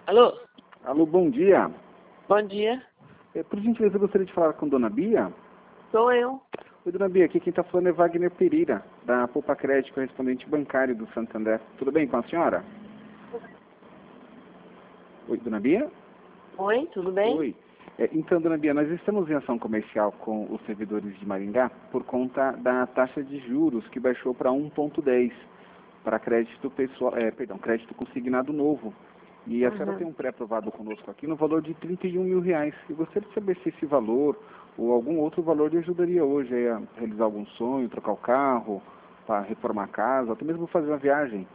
Alô? Alô, bom dia. Bom dia. Por gentileza, eu gostaria de falar com Dona Bia. Sou eu. Oi, Dona Bia, aqui quem está falando é Wagner Pereira, da Poupa Crédito, correspondente bancário do Santander. Tudo bem com a senhora? Oi, Dona Bia? Oi, tudo bem? Oi. Então, Dona Bia, nós estamos em ação comercial com os servidores de Maringá por conta da taxa de juros que baixou para 1,10 para crédito pessoal, crédito consignado novo. E a senhora tem um pré-aprovado conosco aqui no valor de R$ 31.000. Eu gostaria de saber se esse valor ou algum outro valor lhe ajudaria hoje a realizar algum sonho, trocar o carro, para reformar a casa, até mesmo fazer uma viagem.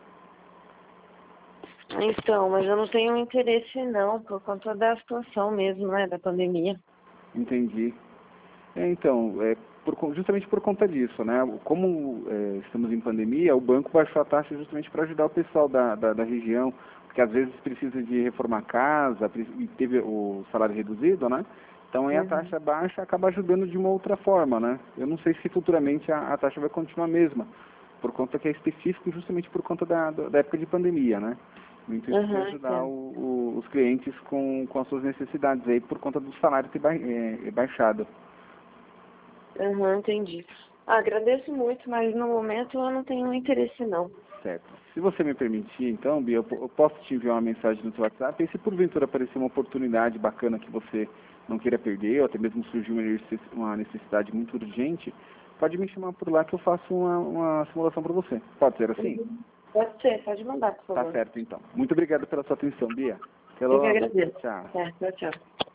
Então, mas eu não tenho interesse não, por conta da situação mesmo, né, da pandemia. Entendi. Justamente por conta disso, né? Como estamos em pandemia, o banco baixou a taxa justamente para ajudar o pessoal da região, porque às vezes precisa de reformar a casa e teve o salário reduzido, né? Então aí a taxa baixa acaba ajudando de uma outra forma, né? Eu não sei se futuramente a taxa vai continuar a mesma, por conta que é específico justamente por conta da época de pandemia, né? No intuito de ajudar os clientes com as suas necessidades aí por conta do salário ter baixado. Entendi. Agradeço muito, mas no momento eu não tenho interesse não. Certo. Se você me permitir, então, Bia, eu posso te enviar uma mensagem no seu WhatsApp, e se porventura aparecer uma oportunidade bacana que você não queira perder, ou até mesmo surgir uma necessidade muito urgente, pode me chamar por lá que eu faço uma simulação para você. Pode ser assim? Pode ser, pode mandar, por favor. Tá certo, então. Muito obrigado pela sua atenção, Bia. Até Eu que logo. agradeço. Tchau. Tchau, tchau.